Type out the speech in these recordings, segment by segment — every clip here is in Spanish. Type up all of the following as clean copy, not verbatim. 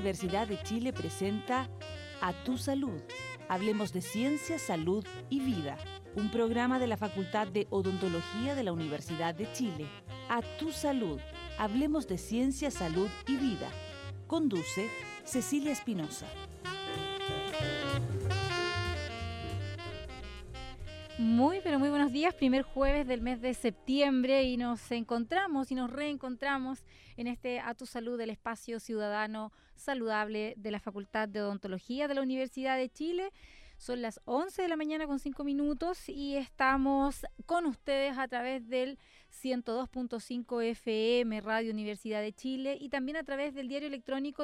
Universidad de Chile presenta A Tu Salud. Hablemos de ciencia, salud y vida. Un programa de la Facultad de Odontología de la Universidad de Chile. A Tu Salud. Hablemos de ciencia, salud y vida. Conduce Cecilia Espinosa. Muy buenos días, primer jueves del mes de septiembre y nos reencontramos en este A Tu Salud, el espacio ciudadano saludable de la Facultad de Odontología de la Universidad de Chile. Son las 11 de la mañana con 5 minutos y estamos con ustedes a través del 102.5 FM Radio Universidad de Chile y también a través del diario electrónico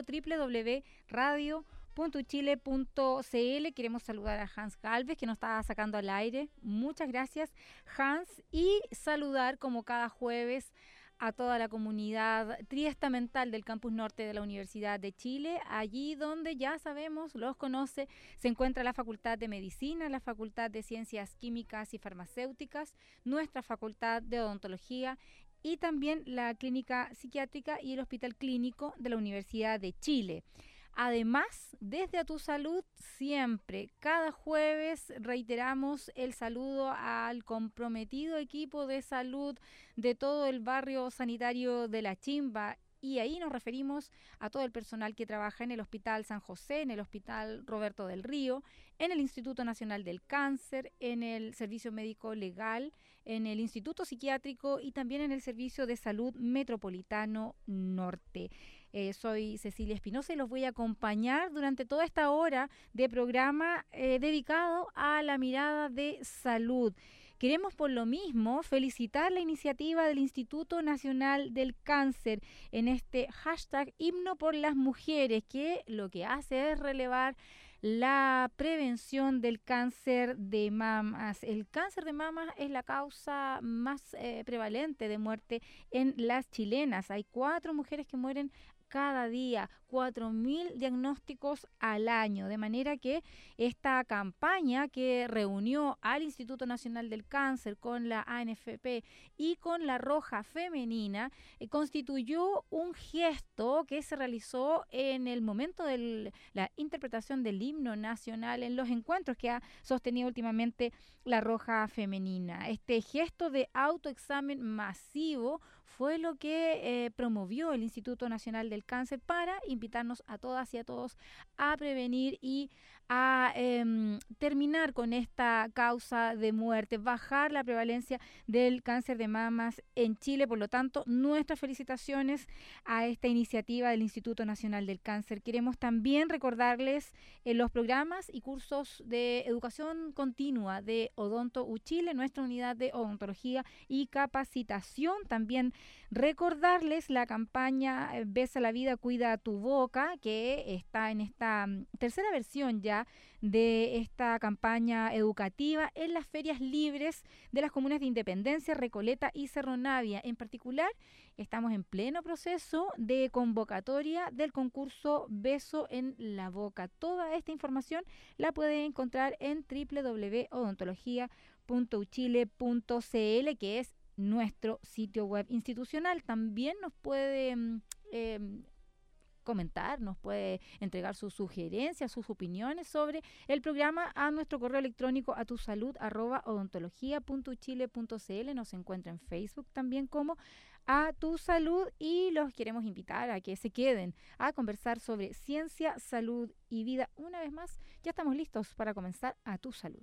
www.radio.chile.cl. Queremos saludar a Hans Galvez, que nos está sacando al aire. Muchas gracias, Hans. Y saludar, como cada jueves, a toda la comunidad triestamental del Campus Norte de la Universidad de Chile, allí donde ya sabemos, los conoce, se encuentra la Facultad de Medicina, la Facultad de Ciencias Químicas y Farmacéuticas, nuestra Facultad de Odontología y también la Clínica Psiquiátrica y el Hospital Clínico de la Universidad de Chile. Además, desde A Tu Salud, siempre, cada jueves, reiteramos el saludo al comprometido equipo de salud de todo el barrio sanitario de La Chimba. Y ahí nos referimos a todo el personal que trabaja en el Hospital San José, en el Hospital Roberto del Río, en el Instituto Nacional del Cáncer, en el Servicio Médico Legal, en el Instituto Psiquiátrico y también en el Servicio de Salud Metropolitano Norte. Soy Cecilia Espinosa y los voy a acompañar durante toda esta hora de programa dedicado a la mirada de salud. Queremos por lo mismo felicitar la iniciativa del Instituto Nacional del Cáncer en este hashtag Himno por las Mujeres, que lo que hace es relevar la prevención del cáncer de mamas. El cáncer de mamas es la causa más prevalente de muerte en las chilenas. Hay 4 mujeres que mueren cada día, 4.000 diagnósticos al año, de manera que esta campaña que reunió al Instituto Nacional del Cáncer con la ANFP y con la Roja Femenina constituyó un gesto que se realizó en el momento de la interpretación del himno nacional en los encuentros que ha sostenido últimamente la Roja Femenina. Este gesto de autoexamen masivo fue lo que promovió el Instituto Nacional del Cáncer para invitarnos a todas y a todos a prevenir y a terminar con esta causa de muerte, bajar la prevalencia del cáncer de mamas en Chile. Por lo tanto, nuestras felicitaciones a esta iniciativa del Instituto Nacional del Cáncer. Queremos también recordarles los programas y cursos de educación continua de Odonto U Chile, nuestra unidad de odontología y capacitación. También recordarles la campaña Besa la vida, cuida tu boca, que está en esta tercera versión ya de esta campaña educativa en las ferias libres de las comunas de Independencia, Recoleta y Cerro Navia. En particular, estamos en pleno proceso de convocatoria del concurso Beso en la Boca. Toda esta información la pueden encontrar en www.odontología.uchile.cl, que es nuestro sitio web institucional. También nos puede comentar, nos puede entregar sus sugerencias, sus opiniones sobre el programa a nuestro correo electrónico atusalud@odontología.uchile.cl. Nos encuentra en Facebook también como A Tu Salud y los queremos invitar a que se queden a conversar sobre ciencia, salud y vida. Una vez más, ya estamos listos para comenzar A Tu Salud.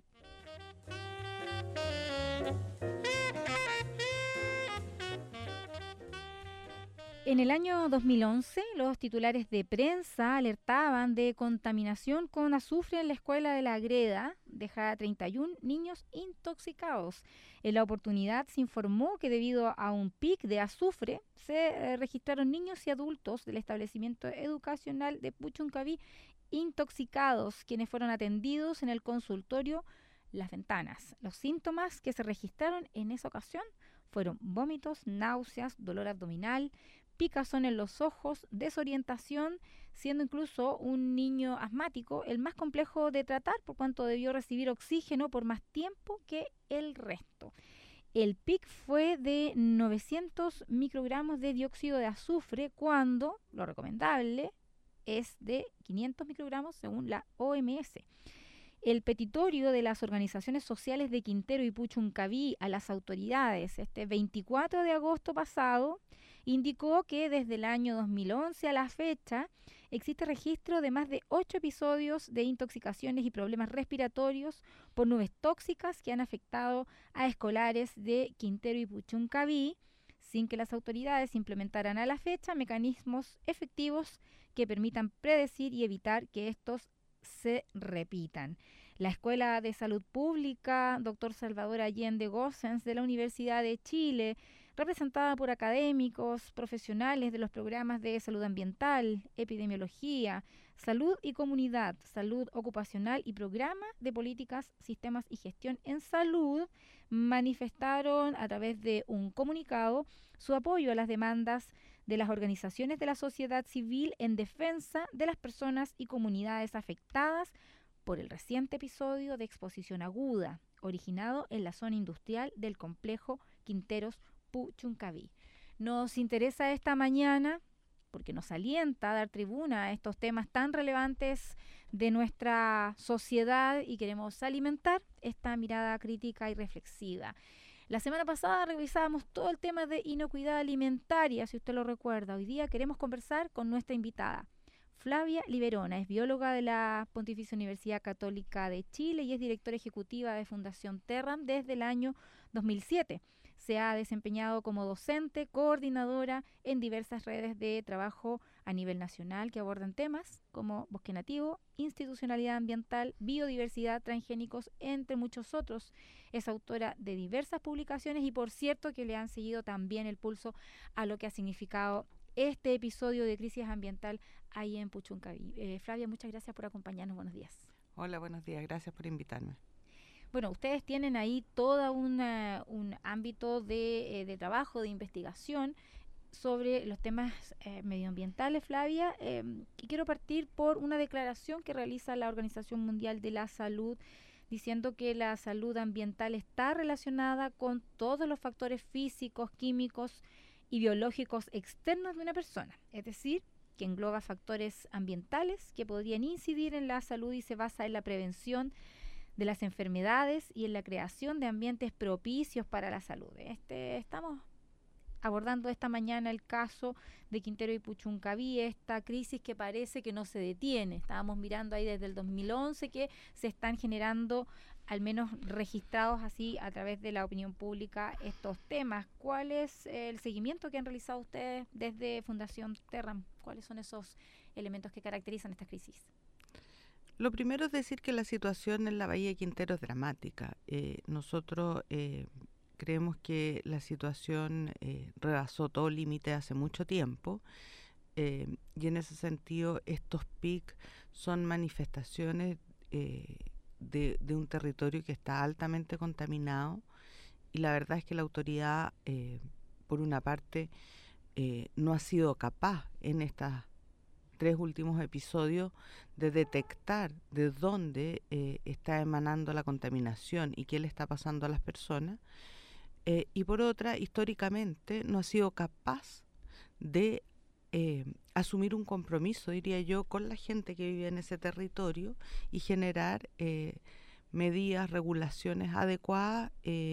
En el año 2011, los titulares de prensa alertaban de contaminación con azufre en la escuela de La Greda, deja 31 niños intoxicados. En la oportunidad se informó que debido a un pic de azufre, se registraron niños y adultos del establecimiento educacional de Puchuncaví intoxicados, quienes fueron atendidos en el consultorio Las Ventanas. Los síntomas que se registraron en esa ocasión fueron vómitos, náuseas, dolor abdominal, picazón en los ojos, desorientación, siendo incluso un niño asmático el más complejo de tratar por cuanto debió recibir oxígeno por más tiempo que el resto. El pic fue de 900 microgramos de dióxido de azufre cuando lo recomendable es de 500 microgramos según la OMS. El petitorio de las organizaciones sociales de Quintero y Puchuncaví a las autoridades este 24 de agosto pasado indicó que desde el año 2011 a la fecha existe registro de más de 8 episodios de intoxicaciones y problemas respiratorios por nubes tóxicas que han afectado a escolares de Quintero y Puchuncaví, sin que las autoridades implementaran a la fecha mecanismos efectivos que permitan predecir y evitar que estos se repitan. La Escuela de Salud Pública Dr. Salvador Allende Gossens de la Universidad de Chile, representada por académicos, profesionales de los programas de salud ambiental, epidemiología, salud y comunidad, salud ocupacional y programa de políticas, sistemas y gestión en salud, manifestaron a través de un comunicado su apoyo a las demandas de las organizaciones de la sociedad civil en defensa de las personas y comunidades afectadas por el reciente episodio de exposición aguda, originado en la zona industrial del complejo Quinteros Puchuncaví. Nos interesa esta mañana, porque nos alienta a dar tribuna a estos temas tan relevantes de nuestra sociedad y queremos alimentar esta mirada crítica y reflexiva. La semana pasada revisábamos todo el tema de inocuidad alimentaria, si usted lo recuerda. Hoy día queremos conversar con nuestra invitada, Flavia Liberona. Es bióloga de la Pontificia Universidad Católica de Chile y es directora ejecutiva de Fundación Terram desde el año 2007. Se ha desempeñado como docente, coordinadora en diversas redes de trabajo a nivel nacional que abordan temas como bosque nativo, institucionalidad ambiental, biodiversidad, transgénicos, entre muchos otros. Es autora de diversas publicaciones y por cierto que le han seguido también el pulso a lo que ha significado este episodio de crisis ambiental ahí en Puchuncaví. Flavia, muchas gracias por acompañarnos. Buenos días. Hola, buenos días. Gracias por invitarme. Bueno, ustedes tienen ahí todo un ámbito de trabajo, de investigación sobre los temas medioambientales, Flavia. Y quiero partir por una declaración que realiza la Organización Mundial de la Salud, diciendo que la salud ambiental está relacionada con todos los factores físicos, químicos y biológicos externos de una persona. Es decir, que engloba factores ambientales que podrían incidir en la salud y se basa en la prevención de las enfermedades y en la creación de ambientes propicios para la salud. Estamos abordando esta mañana el caso de Quintero y Puchuncaví, esta crisis que parece que no se detiene. Estábamos mirando ahí desde el 2011 que se están generando, al menos registrados así a través de la opinión pública, estos temas. ¿Cuál es el seguimiento que han realizado ustedes desde Fundación Terram? ¿Cuáles son esos elementos que caracterizan esta crisis? Lo primero es decir que la situación en la Bahía de Quintero es dramática. Nosotros creemos que la situación rebasó todo límite hace mucho tiempo y en ese sentido estos PIC son manifestaciones de un territorio que está altamente contaminado y la verdad es que la autoridad, por una parte, no ha sido capaz en estas 3 últimos episodios de detectar de dónde está emanando la contaminación y qué le está pasando a las personas. Y por otra, históricamente no ha sido capaz de asumir un compromiso, diría yo, con la gente que vive en ese territorio y generar medidas, regulaciones adecuadas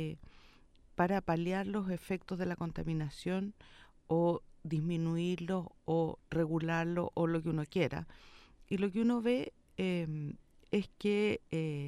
para paliar los efectos de la contaminación o disminuirlo o regularlo o lo que uno quiera. Y lo que uno ve es que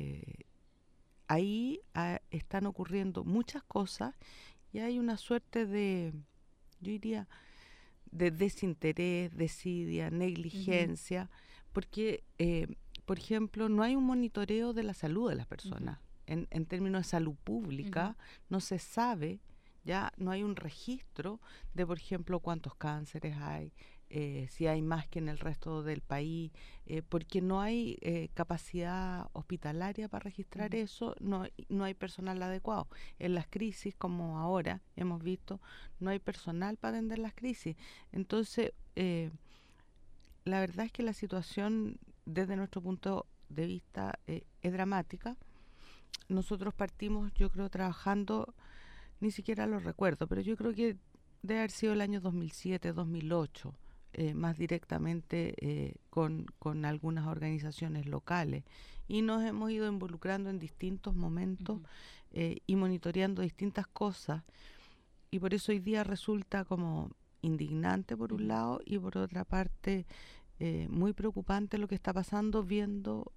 ahí están ocurriendo muchas cosas y hay una suerte de, yo diría, de desinterés, desidia, negligencia, porque, por ejemplo, no hay un monitoreo de la salud de las personas. En términos de salud pública, no se sabe, ya no hay un registro de, por ejemplo, cuántos cánceres hay, si hay más que en el resto del país, porque no hay capacidad hospitalaria para registrar eso, no hay personal adecuado. En las crisis, como ahora hemos visto, no hay personal para atender las crisis. Entonces, la verdad es que la situación, desde nuestro punto de vista, es dramática. Nosotros partimos, yo creo, trabajando, ni siquiera lo recuerdo, pero yo creo que debe haber sido el año 2007, 2008, más directamente con algunas organizaciones locales y nos hemos ido involucrando en distintos momentos y monitoreando distintas cosas, y por eso hoy día resulta como indignante por un lado y por otra parte muy preocupante lo que está pasando, viendo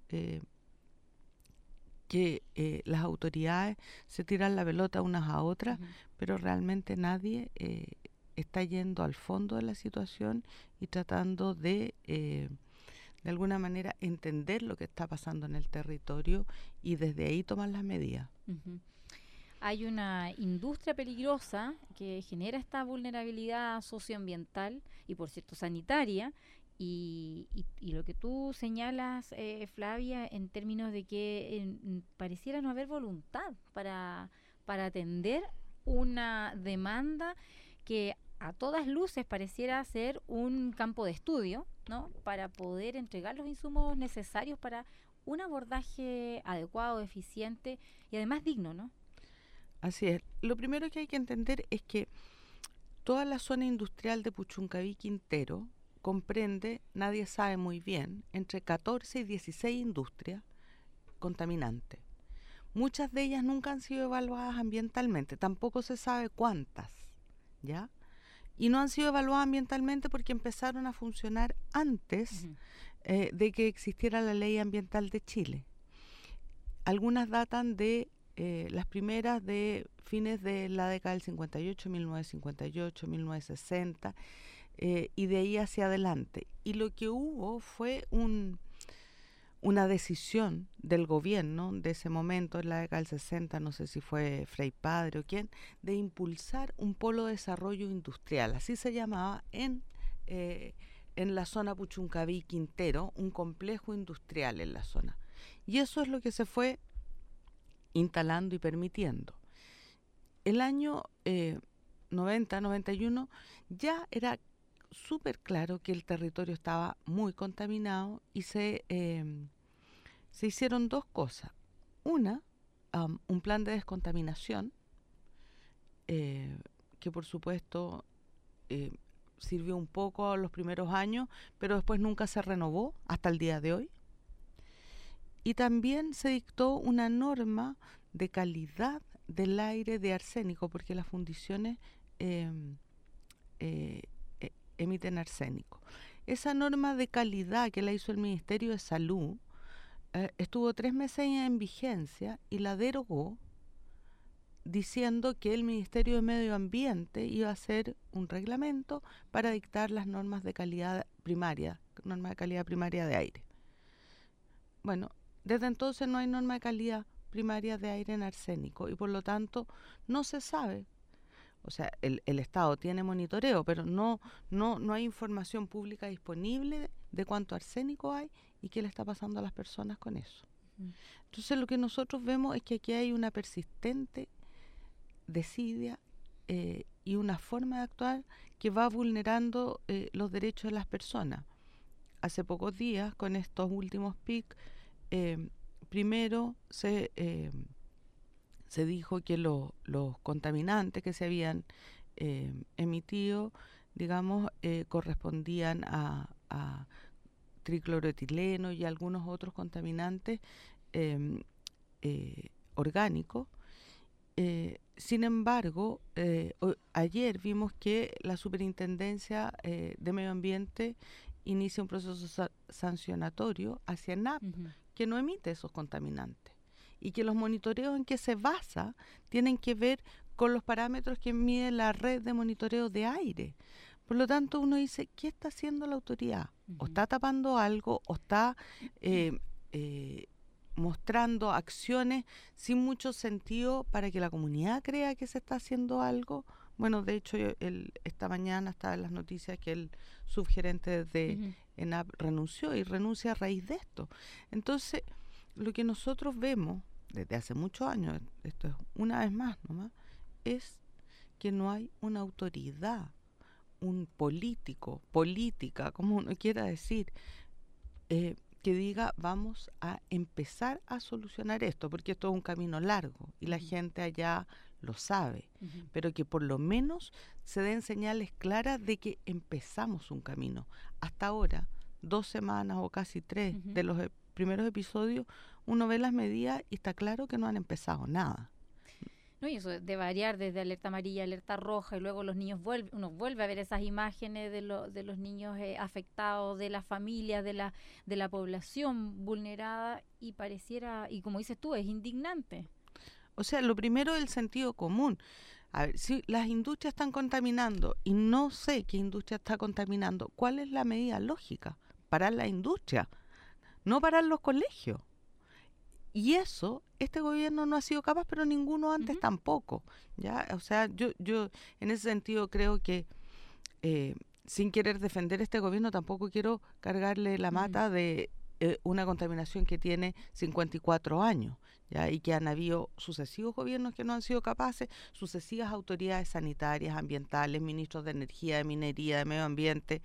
que las autoridades se tiran la pelota unas a otras, pero realmente nadie está yendo al fondo de la situación y tratando de alguna manera entender lo que está pasando en el territorio y desde ahí tomar las medidas. Hay una industria peligrosa que genera esta vulnerabilidad socioambiental y, por cierto, sanitaria. Y lo que tú señalas, Flavia, en términos de que pareciera no haber voluntad para atender una demanda que a todas luces pareciera ser un campo de estudio, ¿no?, para poder entregar los insumos necesarios para un abordaje adecuado, eficiente y además digno, ¿no? Así es. Lo primero que hay que entender es que toda la zona industrial de Puchuncaví Quintero comprende, nadie sabe muy bien, entre 14 y 16 industrias contaminantes. Muchas de ellas nunca han sido evaluadas ambientalmente, tampoco se sabe cuántas, ¿ya? Y no han sido evaluadas ambientalmente porque empezaron a funcionar antes de que existiera la Ley Ambiental de Chile. Algunas datan de las primeras de fines de la década del 58, 1958, 1960, y de ahí hacia adelante. Y lo que hubo fue una decisión del gobierno de ese momento, en la década del 60, no sé si fue Frei Padre o quién, de impulsar un polo de desarrollo industrial, así se llamaba, en la zona Puchuncaví Quintero, un complejo industrial en la zona. Y eso es lo que se fue instalando y permitiendo. El año 90, 91, ya era súper claro que el territorio estaba muy contaminado y se hicieron dos cosas. Una, un plan de descontaminación, que por supuesto sirvió un poco a los primeros años, pero después nunca se renovó hasta el día de hoy. Y también se dictó una norma de calidad del aire de arsénico, porque las fundiciones emiten arsénico. Esa norma de calidad que la hizo el Ministerio de Salud estuvo 3 meses en vigencia y la derogó, diciendo que el Ministerio de Medio Ambiente iba a hacer un reglamento para dictar las normas de calidad primaria, de aire. Bueno, desde entonces no hay norma de calidad primaria de aire en arsénico y por lo tanto no se sabe. O sea, el Estado tiene monitoreo, pero no hay información pública disponible de cuánto arsénico hay y qué le está pasando a las personas con eso. Entonces lo que nosotros vemos es que aquí hay una persistente desidia y una forma de actuar que va vulnerando los derechos de las personas. Hace pocos días, con estos últimos PIC, primero se dijo que los contaminantes que se habían emitido, digamos, correspondían a tricloroetileno y algunos otros contaminantes orgánicos. Sin embargo, ayer vimos que la Superintendencia de Medio Ambiente inicia un proceso sancionatorio hacia ENAP, que no emite esos contaminantes, y que los monitoreos en que se basa tienen que ver con los parámetros que mide la red de monitoreo de aire. Por lo tanto, uno dice, ¿qué está haciendo la autoridad? O está tapando algo, o está mostrando acciones sin mucho sentido para que la comunidad crea que se está haciendo algo. Bueno, de hecho, esta mañana estaba en las noticias que el subgerente de ENAP renunció y renuncia a raíz de esto. Entonces, lo que nosotros vemos desde hace muchos años, esto es una vez más nomás, es que no hay una autoridad, un política, como uno quiera decir, que diga vamos a empezar a solucionar esto, porque esto es un camino largo y la gente allá lo sabe, pero que por lo menos se den señales claras de que empezamos un camino. Hasta ahora, 2 semanas o casi 3 de los primeros episodios, uno ve las medidas y está claro que no han empezado nada. No, y eso de variar desde alerta amarilla, alerta roja, y luego los niños uno vuelve a ver esas imágenes de los niños afectados, de las familias, de la población vulnerada, y pareciera, y como dices tú, es indignante. O sea, lo primero es el sentido común. A ver, si las industrias están contaminando y no sé qué industria está contaminando, ¿cuál es la medida lógica? Parar la industria, no parar los colegios. Y eso, este gobierno no ha sido capaz, pero ninguno antes tampoco, ¿ya? O sea, yo en ese sentido creo que, sin querer defender este gobierno, tampoco quiero cargarle la mata de una contaminación que tiene 54 años, ¿ya? Y que han habido sucesivos gobiernos que no han sido capaces, sucesivas autoridades sanitarias, ambientales, ministros de energía, de minería, de medio ambiente,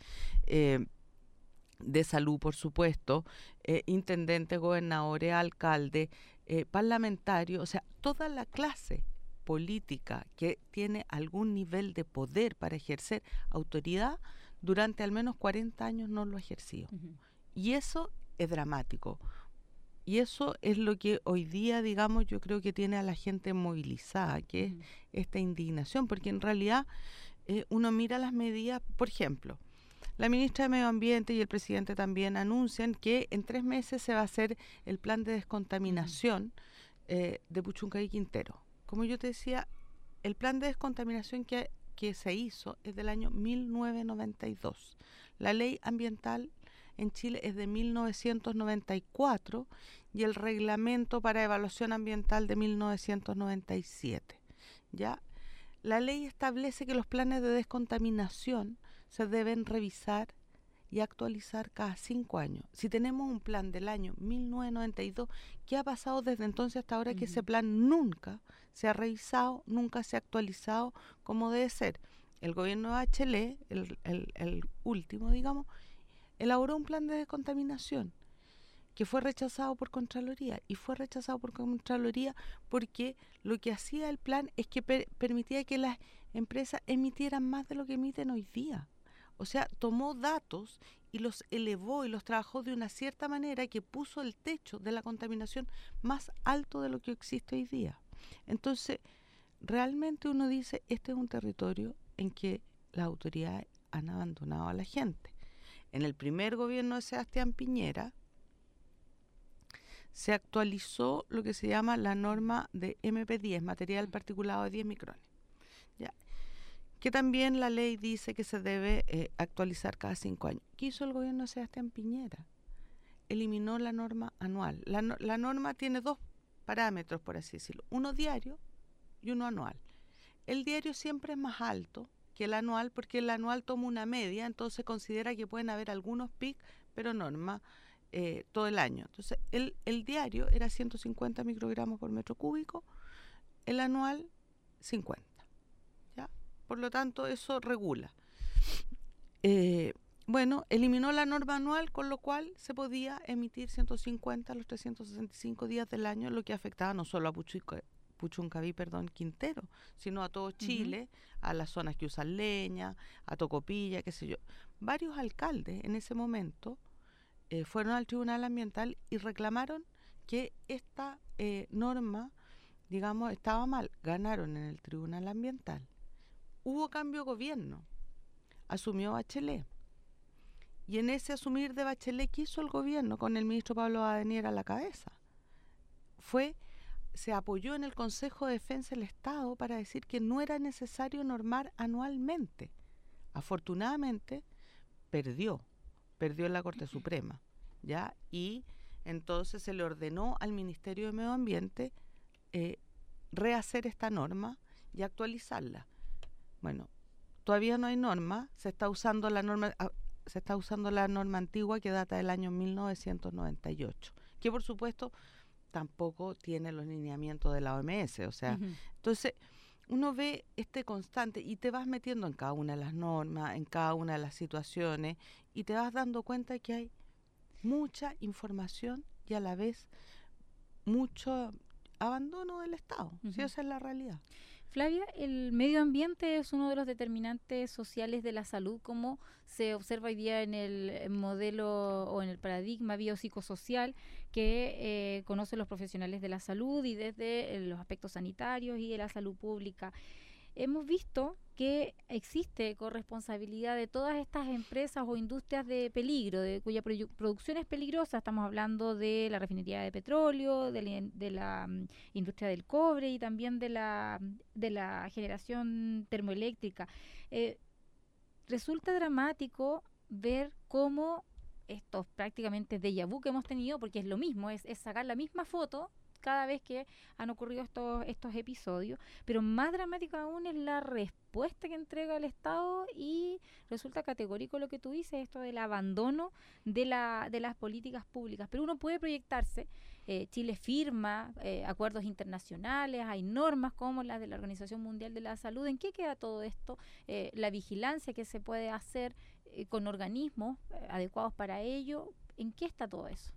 de salud, por supuesto, intendentes, gobernadores, alcaldes, parlamentarios, o sea, toda la clase política que tiene algún nivel de poder para ejercer autoridad, durante al menos 40 años no lo ha ejercido. Y eso es dramático. Y eso es lo que hoy día, digamos, yo creo que tiene a la gente movilizada, que es esta indignación, porque en realidad uno mira las medidas, por ejemplo, la ministra de Medio Ambiente y el presidente también anuncian que en 3 meses se va a hacer el plan de descontaminación de Puchuncaví Quintero. Como yo te decía, el plan de descontaminación que se hizo es del año 1992. La ley ambiental en Chile es de 1994 y el reglamento para evaluación ambiental de 1997. ¿Ya? La ley establece que los planes de descontaminación se deben revisar y actualizar cada 5 años. Si tenemos un plan del año 1992, ¿qué ha pasado desde entonces hasta ahora? Que ese plan nunca se ha revisado, nunca se ha actualizado como debe ser. El gobierno de Bachelet, el último, digamos, elaboró un plan de descontaminación que fue rechazado por Contraloría, y fue rechazado por Contraloría porque lo que hacía el plan es que permitía que las empresas emitieran más de lo que emiten hoy día. O sea, tomó datos y los elevó y los trabajó de una cierta manera que puso el techo de la contaminación más alto de lo que existe hoy día. Entonces, realmente uno dice, este es un territorio en que las autoridades han abandonado a la gente. En el primer gobierno de Sebastián Piñera se actualizó lo que se llama la norma de MP10, material particulado de 10 micrones. ¿Ya? Que también la ley dice que se debe actualizar cada 5 años. ¿Qué hizo el gobierno de Sebastián Piñera? Eliminó la norma anual. La norma tiene 2 parámetros, por así decirlo, uno diario y uno anual. El diario siempre es más alto que el anual, porque el anual toma una media, entonces considera que pueden haber algunos picos, pero norma todo el año. Entonces, el diario era 150 microgramos por metro cúbico, el anual 50. ¿Ya? Por lo tanto, eso regula. Bueno, eliminó la norma anual, con lo cual se podía emitir 150 a los 365 días del año, lo que afectaba no solo a Puchuncaví, Quintero, sino a todo Chile, a las zonas que usan leña, a Tocopilla, qué sé yo. Varios alcaldes en ese momento fueron al Tribunal Ambiental y reclamaron que esta norma, digamos, estaba mal. Ganaron en el Tribunal Ambiental. Hubo cambio de gobierno. Asumió Bachelet. Y en ese asumir de Bachelet, ¿qué hizo el gobierno con el ministro Pablo Badenier a la cabeza? Se apoyó en el Consejo de Defensa del Estado para decir que no era necesario normar anualmente. Afortunadamente, perdió en la Corte Suprema, ¿ya? Y entonces se le ordenó al Ministerio de Medio Ambiente rehacer esta norma y actualizarla. Bueno, todavía no hay norma, se está usando la norma antigua que data del año 1998, que por supuesto tampoco tiene los lineamientos de la OMS, o sea, entonces uno ve este constante y te vas metiendo en cada una de las normas, en cada una de las situaciones, y te vas dando cuenta que hay mucha información y a la vez mucho abandono del Estado. Sí, esa es la realidad. Flavia, el medio ambiente es uno de los determinantes sociales de la salud, como se observa hoy día en el modelo o en el paradigma biopsicosocial que conocen los profesionales de la salud y desde los aspectos sanitarios y de la salud pública. Hemos visto que existe corresponsabilidad de todas estas empresas o industrias de peligro, cuya producción es peligrosa. Estamos hablando de la refinería de petróleo, de la industria del cobre y también de la generación termoeléctrica. Eh, Resulta dramático ver cómo estos prácticamente déjà vu que hemos tenido, porque es lo mismo, es sacar la misma foto cada vez que han ocurrido estos episodios, pero más dramático aún es la respuesta que entrega el Estado y resulta categórico lo que tú dices, esto del abandono de las políticas públicas. Pero uno puede proyectarse, Chile firma acuerdos internacionales, hay normas como las de la Organización Mundial de la Salud. ¿En qué queda todo esto? La vigilancia que se puede hacer con organismos adecuados para ello, ¿en qué está todo eso?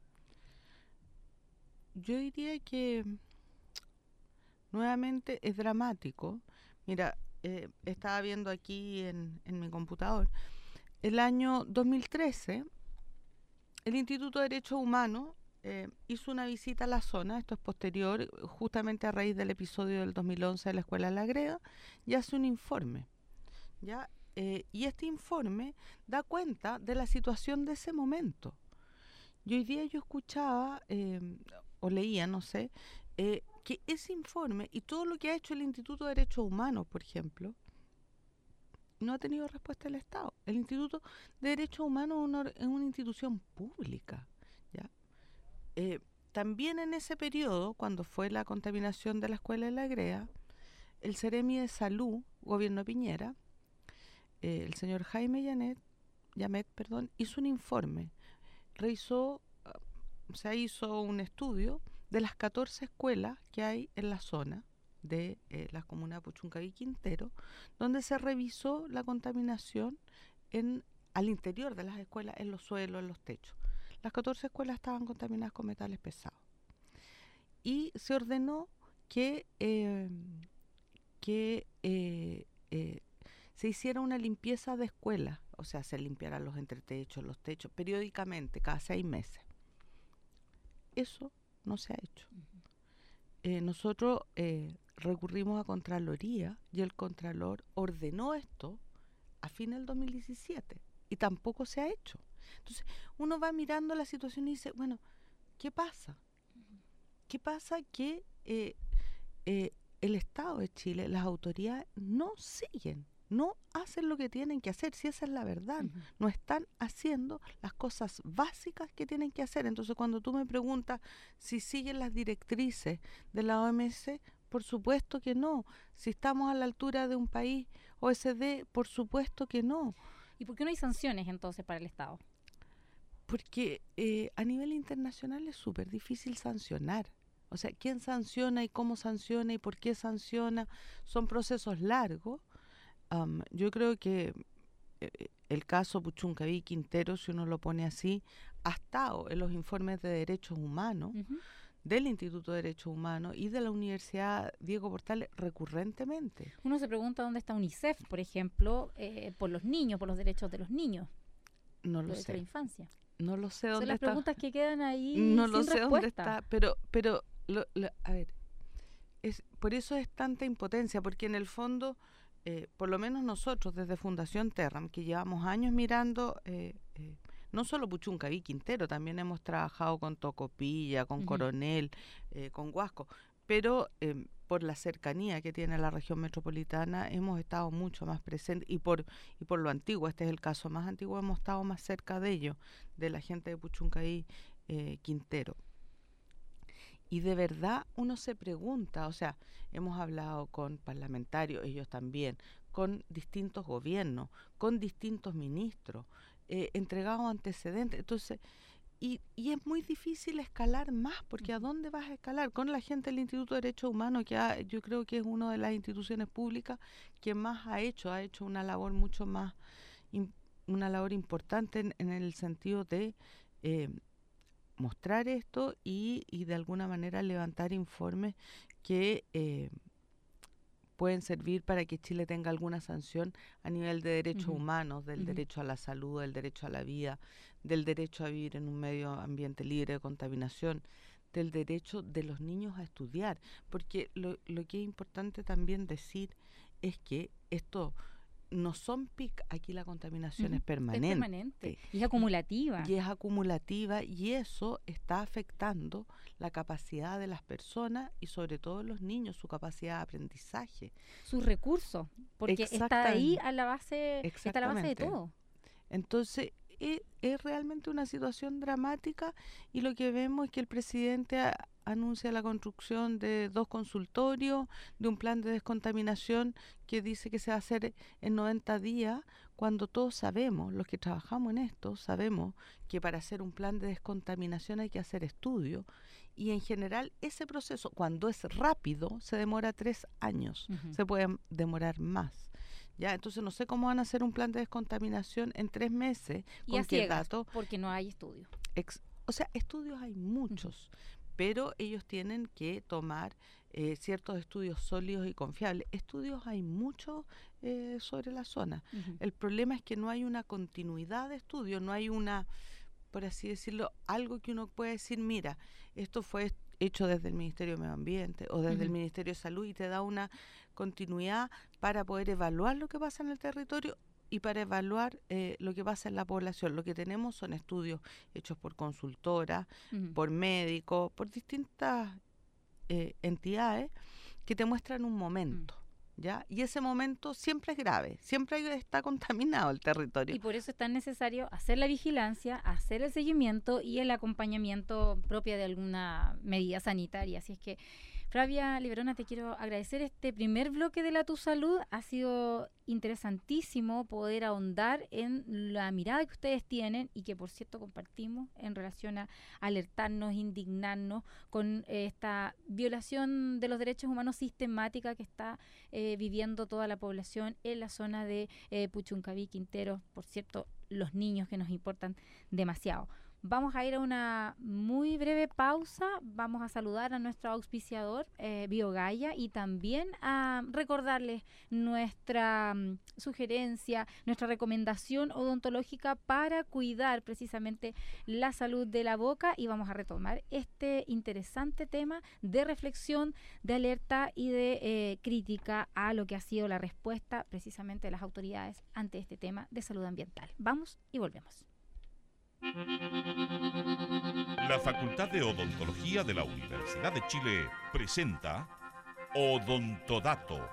Yo diría que nuevamente es dramático. Mira, estaba viendo aquí en mi computador, el año 2013, el Instituto de Derechos Humanos hizo una visita a la zona, esto es posterior, justamente a raíz del episodio del 2011 de la Escuela La Greda, y hace un informe, ¿ya? Y este informe da cuenta de la situación de ese momento. Y hoy día yo escuchaba, o leía, no sé, que ese informe y todo lo que ha hecho el Instituto de Derechos Humanos, por ejemplo, no ha tenido respuesta del Estado. El Instituto de Derechos Humanos es una institución pública, ¿ya? También en ese periodo, cuando fue la contaminación de la Escuela de la Greda, el Ceremi de Salud, gobierno de Piñera, el señor Jaime Yamet, hizo un informe, se hizo un estudio de las 14 escuelas que hay en la zona de las comunas de Puchuncaví y Quintero, donde se revisó la contaminación al interior de las escuelas, en los suelos, en los techos. Las 14 escuelas estaban contaminadas con metales pesados. Y se ordenó que se hiciera una limpieza de escuelas, o sea, se limpiaran los entretechos, los techos, periódicamente, cada 6 meses. Eso no se ha hecho. Nosotros recurrimos a Contraloría y el Contralor ordenó esto a fin del 2017 y tampoco se ha hecho. Entonces, uno va mirando la situación y dice, bueno, ¿qué pasa? ¿Qué pasa que el Estado de Chile, las autoridades no siguen, no hacen lo que tienen que hacer, si esa es la verdad, no están haciendo las cosas básicas que tienen que hacer? Entonces, cuando tú me preguntas si siguen las directrices de la OMS, por supuesto que no. Si estamos a la altura de un país OECD, por supuesto que no. ¿Y por qué no hay sanciones entonces para el Estado? Porque a nivel internacional es súper difícil sancionar. O sea, ¿quién sanciona y cómo sanciona y por qué sanciona? Son procesos largos. Yo creo que el caso Puchuncaví Quintero, si uno lo pone así, ha estado en los informes de derechos humanos del Instituto de Derechos Humanos y de la Universidad Diego Portales recurrentemente. Uno se pregunta dónde está UNICEF, por ejemplo, por los niños, por los derechos de los niños. No lo sé. De la infancia. No lo sé dónde está. Son las preguntas que quedan ahí no sin lo sé respuesta. Dónde está, pero a ver, por eso es tanta impotencia, porque en el fondo, por lo menos nosotros desde Fundación Terram, que llevamos años mirando, no solo Puchuncaví Quintero, también hemos trabajado con Tocopilla, con Coronel, con Huasco, pero por la cercanía que tiene la región metropolitana hemos estado mucho más presentes y por lo antiguo, este es el caso más antiguo, hemos estado más cerca de ello, de la gente de Puchuncaví Quintero. Y de verdad uno se pregunta, o sea, hemos hablado con parlamentarios, ellos también, con distintos gobiernos, con distintos ministros, entregados antecedentes, entonces, y es muy difícil escalar más, porque ¿a dónde vas a escalar? Con la gente del Instituto de Derechos Humanos, que yo creo que es una de las instituciones públicas que más ha hecho una labor mucho más, una labor importante en el sentido de mostrar esto y de alguna manera levantar informes que pueden servir para que Chile tenga alguna sanción a nivel de derechos humanos, del derecho a la salud, del derecho a la vida, del derecho a vivir en un medio ambiente libre de contaminación, del derecho de los niños a estudiar, porque lo que es importante también decir es que esto no son PIC, aquí la contaminación es permanente. Es permanente y es acumulativa. Y es acumulativa, y eso está afectando la capacidad de las personas y sobre todo los niños, su capacidad de aprendizaje. Sus recursos, porque está ahí a la base, está a la base de todo. Entonces, es realmente una situación dramática, y lo que vemos es que el presidente anuncia la construcción de 2 consultorios, de un plan de descontaminación que dice que se va a hacer en 90 días, cuando todos sabemos, los que trabajamos en esto, sabemos que para hacer un plan de descontaminación hay que hacer estudios, y en general ese proceso, cuando es rápido, se demora 3 años, se puede demorar más. Ya, entonces no sé cómo van a hacer un plan de descontaminación en 3 meses. Y a ciegas, porque no hay estudios. O sea, estudios hay muchos, pero ellos tienen que tomar ciertos estudios sólidos y confiables. Estudios hay muchos sobre la zona. El problema es que no hay una continuidad de estudios, no hay una, por así decirlo, algo que uno pueda decir, mira, esto fue hecho desde el Ministerio de Medio Ambiente o desde el Ministerio de Salud, y te da una continuidad para poder evaluar lo que pasa en el territorio y para evaluar lo que pasa en la población. Lo que tenemos son estudios hechos por consultoras, por médicos, por distintas entidades que te muestran un momento. ¿Ya? Y ese momento siempre es grave, siempre está contaminado el territorio. Y por eso es tan necesario hacer la vigilancia, hacer el seguimiento y el acompañamiento propio de alguna medida sanitaria. Así es que, Flavia Liberona, te quiero agradecer este primer bloque de la Tu Salud. Ha sido interesantísimo poder ahondar en la mirada que ustedes tienen y que, por cierto, compartimos en relación a alertarnos, indignarnos con esta violación de los derechos humanos sistemática que está viviendo toda la población en la zona de Puchuncaví, Quintero. Por cierto, los niños, que nos importan demasiado. Vamos a ir a una muy breve pausa, vamos a saludar a nuestro auspiciador BioGaia, y también a recordarles nuestra sugerencia, nuestra recomendación odontológica para cuidar precisamente la salud de la boca, y vamos a retomar este interesante tema de reflexión, de alerta y de crítica a lo que ha sido la respuesta precisamente de las autoridades ante este tema de salud ambiental. Vamos y volvemos. La Facultad de Odontología de la Universidad de Chile presenta Odontodato.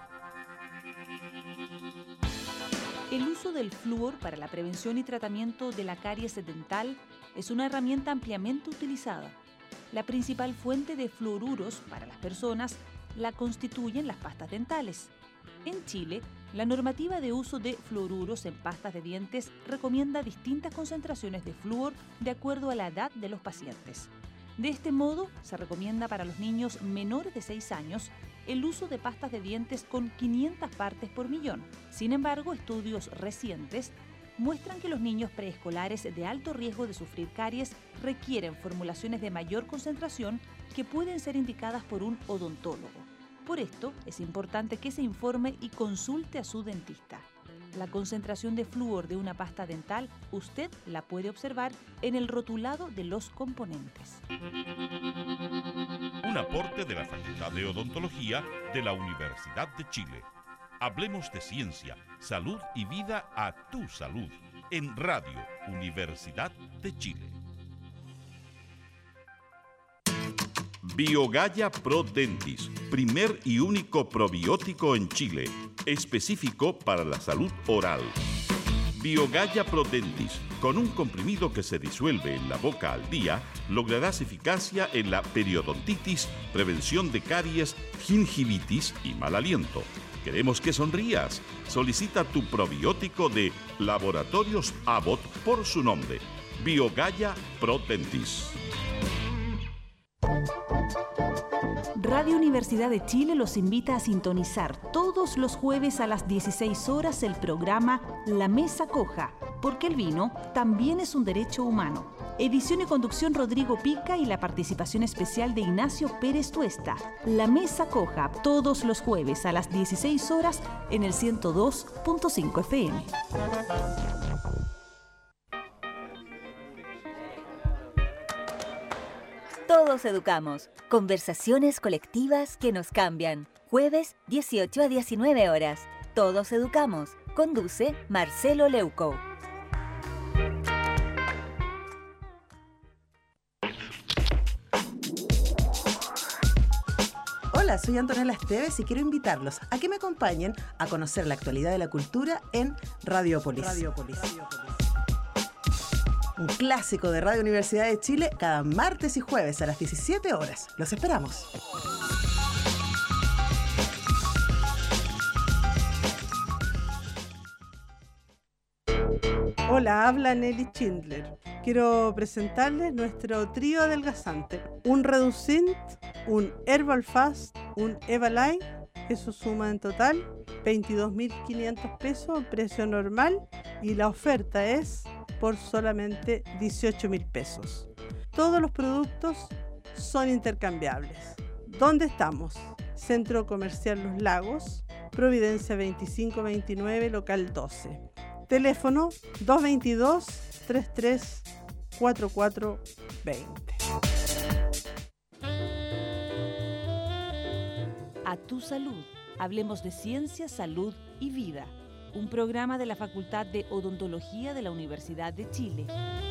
El uso del flúor para la prevención y tratamiento de la caries dental es una herramienta ampliamente utilizada. La principal fuente de fluoruros para las personas la constituyen las pastas dentales. En Chile, la normativa de uso de fluoruros en pastas de dientes recomienda distintas concentraciones de flúor de acuerdo a la edad de los pacientes. De este modo, se recomienda para los niños menores de 6 años el uso de pastas de dientes con 500 partes por millón. Sin embargo, estudios recientes muestran que los niños preescolares de alto riesgo de sufrir caries requieren formulaciones de mayor concentración que pueden ser indicadas por un odontólogo. Por esto, es importante que se informe y consulte a su dentista. La concentración de flúor de una pasta dental usted la puede observar en el rotulado de los componentes. Un aporte de la Facultad de Odontología de la Universidad de Chile. Hablemos de ciencia, salud y vida a tu salud en Radio Universidad de Chile. BioGaia Pro Dentis, primer y único probiótico en Chile, específico para la salud oral. BioGaia Pro Dentis, con un comprimido que se disuelve en la boca al día, lograrás eficacia en la periodontitis, prevención de caries, gingivitis y mal aliento. Queremos que sonrías. Solicita tu probiótico de Laboratorios Abbott por su nombre, BioGaia Pro Dentis. Radio Universidad de Chile los invita a sintonizar todos los jueves a las 16 horas el programa La Mesa Coja, porque el vino también es un derecho humano. Edición y conducción Rodrigo Pica y la participación especial de Ignacio Pérez Tuesta. La Mesa Coja, todos los jueves a las 16 horas en el 102.5 FM. Todos educamos. Conversaciones colectivas que nos cambian. Jueves, 18 a 19 horas. Todos educamos. Conduce Marcelo Leuco. Hola, soy Antonella Esteves y quiero invitarlos a que me acompañen a conocer la actualidad de la cultura en Radiópolis. Un clásico de Radio Universidad de Chile cada martes y jueves a las 17 horas. Los esperamos. Hola, habla Nelly Schindler. Quiero presentarles nuestro trío adelgazante. Un Reducint, un Herbal Fast, un Evaline. Eso suma en total 22.500 pesos, precio normal. Y la oferta es por solamente 18.000 pesos. Todos los productos son intercambiables. ¿Dónde estamos? Centro Comercial Los Lagos, Providencia 2529, local 12. Teléfono 222-334420. A tu salud. Hablemos de ciencia, salud y vida. Un programa de la Facultad de Odontología de la Universidad de Chile.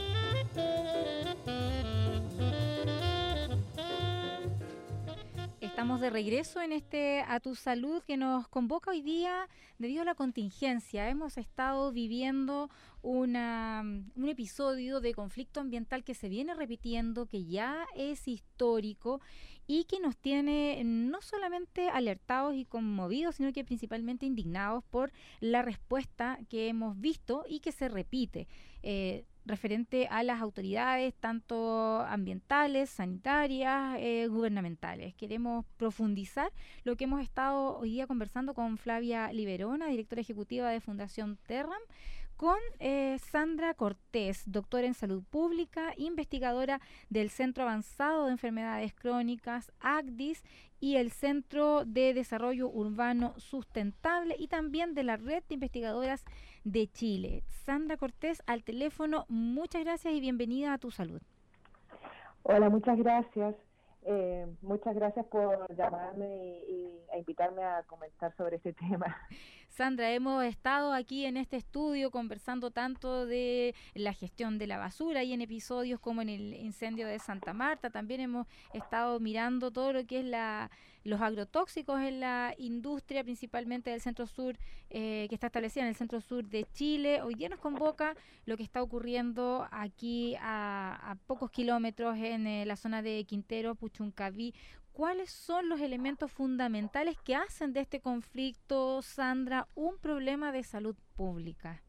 Estamos de regreso en este A Tu Salud que nos convoca hoy día debido a la contingencia. Hemos estado viviendo un episodio de conflicto ambiental que se viene repitiendo, que ya es histórico y que nos tiene no solamente alertados y conmovidos, sino que principalmente indignados por la respuesta que hemos visto y que se repite. Referente a las autoridades, tanto ambientales, sanitarias, gubernamentales. Queremos profundizar lo que hemos estado hoy día conversando con Flavia Liberona, directora ejecutiva de Fundación Terram, con Sandra Cortés, doctora en salud pública, investigadora del Centro Avanzado de Enfermedades Crónicas, ACDIS, y el Centro de Desarrollo Urbano Sustentable, y también de la Red de Investigadoras de Chile. Sandra Cortés, al teléfono, muchas gracias y bienvenida a Tu Salud. Hola, muchas gracias. Muchas gracias por llamarme y a invitarme a comentar sobre este tema. Sandra, hemos estado aquí en este estudio conversando tanto de la gestión de la basura y en episodios como en el incendio de Santa Marta. También hemos estado mirando todo lo que es los agrotóxicos en la industria, principalmente del centro sur, que está establecida en el centro sur de Chile. Hoy día nos convoca lo que está ocurriendo aquí a pocos kilómetros en la zona de Quintero, Puchuncaví. ¿Cuáles son los elementos fundamentales que hacen de este conflicto, Sandra, un problema de salud pública?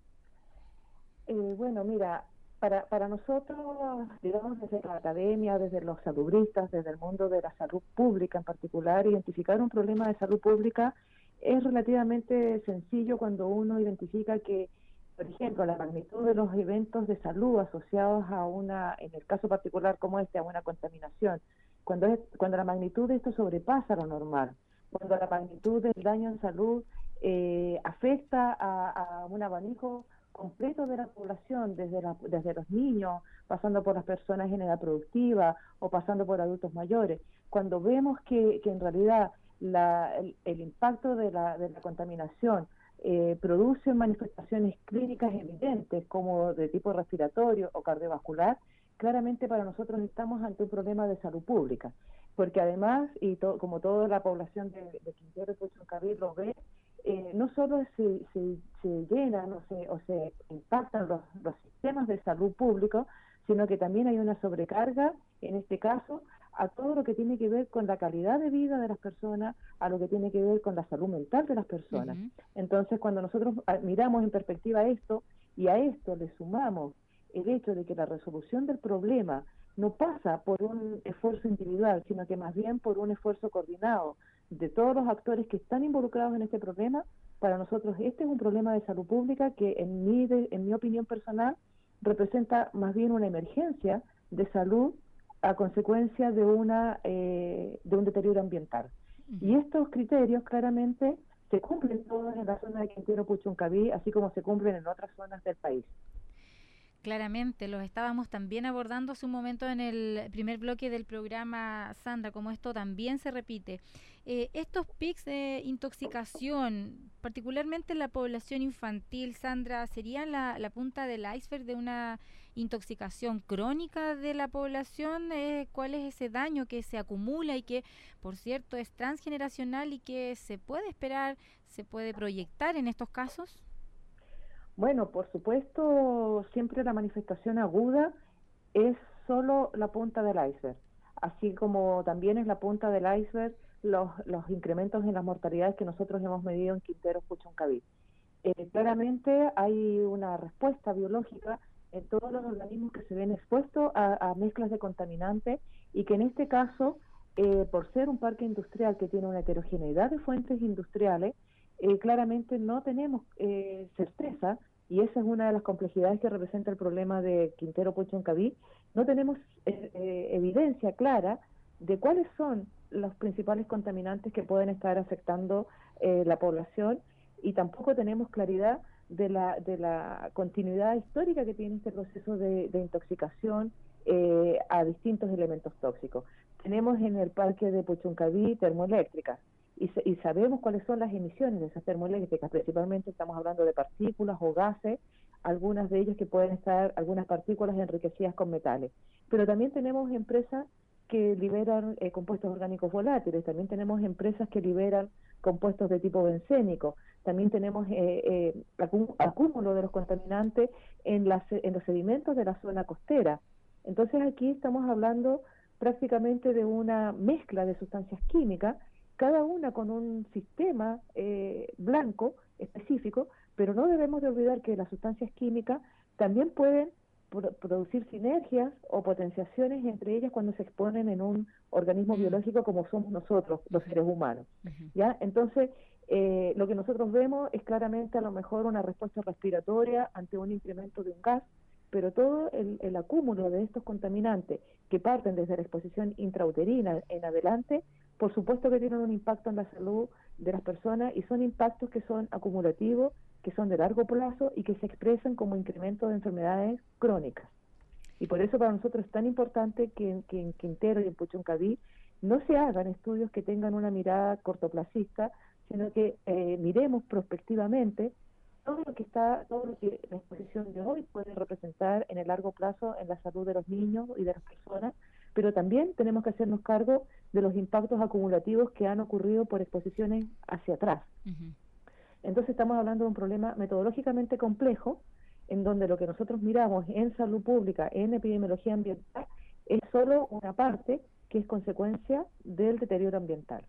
Bueno, mira, para nosotros, digamos, desde la academia, desde los salubristas, desde el mundo de la salud pública en particular, identificar un problema de salud pública es relativamente sencillo cuando uno identifica que, por ejemplo, la magnitud de los eventos de salud asociados a en el caso particular como a una contaminación, cuando la magnitud de esto sobrepasa lo normal, cuando la magnitud del daño en salud afecta a un abanico completo de la población, desde los niños, pasando por las personas en edad productiva o pasando por adultos mayores. Cuando vemos que en realidad el impacto de la contaminación produce manifestaciones clínicas evidentes como de tipo respiratorio o cardiovascular, claramente para nosotros estamos ante un problema de salud pública, porque además, como toda la población de Quintero y Puchuncaví lo ve, no solo se llenan o se impactan los sistemas de salud público, sino que también hay una sobrecarga, en este caso, a todo lo que tiene que ver con la calidad de vida de las personas, a lo que tiene que ver con la salud mental de las personas. Uh-huh. Entonces, cuando nosotros miramos en perspectiva esto, y a esto le sumamos el hecho de que la resolución del problema no pasa por un esfuerzo individual, sino que más bien por un esfuerzo coordinado de todos los actores que están involucrados en este problema, para nosotros este es un problema de salud pública que en mi opinión personal representa más bien una emergencia de salud a consecuencia de un deterioro ambiental. Y estos criterios claramente se cumplen todos en la zona de Quintero Puchuncaví, así como se cumplen en otras zonas del país. Claramente, los estábamos también abordando hace un momento en el primer bloque del programa, Sandra, como esto también se repite. Estos pics de intoxicación, particularmente en la población infantil, Sandra, ¿serían la punta del iceberg de una intoxicación crónica de la población? ¿Cuál es ese daño que se acumula y que, por cierto, es transgeneracional y que se puede esperar, se puede proyectar en estos casos? Bueno, por supuesto, siempre la manifestación aguda es solo la punta del iceberg, así como también es la punta del iceberg los incrementos en las mortalidades que nosotros hemos medido en Quintero Puchuncaví. Claramente hay una respuesta biológica en todos los organismos que se ven expuestos a mezclas de contaminantes y que en este caso, por ser un parque industrial que tiene una heterogeneidad de fuentes industriales, claramente no tenemos certeza, y esa es una de las complejidades que representa el problema de Quintero Puchuncaví. No tenemos evidencia clara de cuáles son los principales contaminantes que pueden estar afectando la población, y tampoco tenemos claridad de la continuidad histórica que tiene este proceso de intoxicación a distintos elementos tóxicos. Tenemos en el parque de Puchuncaví termoeléctricas, y sabemos cuáles son las emisiones de esas termoeléctricas. Principalmente estamos hablando de partículas o gases, algunas de ellas que pueden estar, algunas partículas enriquecidas con metales. Pero también tenemos empresas que liberan compuestos orgánicos volátiles, también tenemos empresas que liberan compuestos de tipo bencénico, también tenemos acúmulo de los contaminantes en los sedimentos de la zona costera. Entonces aquí estamos hablando prácticamente de una mezcla de sustancias químicas, cada una con un sistema blanco específico, pero no debemos de olvidar que las sustancias químicas también pueden producir sinergias o potenciaciones entre ellas cuando se exponen en un organismo biológico como somos nosotros, los seres humanos. ¿Ya? Entonces, lo que nosotros vemos es claramente a lo mejor una respuesta respiratoria ante un incremento de un gas, pero todo el acúmulo de estos contaminantes que parten desde la exposición intrauterina en adelante, por supuesto que tienen un impacto en la salud de las personas, y son impactos que son acumulativos, que son de largo plazo y que se expresan como incremento de enfermedades crónicas. Y por eso para nosotros es tan importante que en Quintero y en Puchuncaví no se hagan estudios que tengan una mirada cortoplacista, sino que miremos prospectivamente todo lo que la exposición de hoy puede representar en el largo plazo en la salud de los niños y de las personas, pero también tenemos que hacernos cargo de los impactos acumulativos que han ocurrido por exposiciones hacia atrás. Entonces estamos hablando de un problema metodológicamente complejo, en donde lo que nosotros miramos en salud pública, en epidemiología ambiental, es solo una parte que es consecuencia del deterioro ambiental.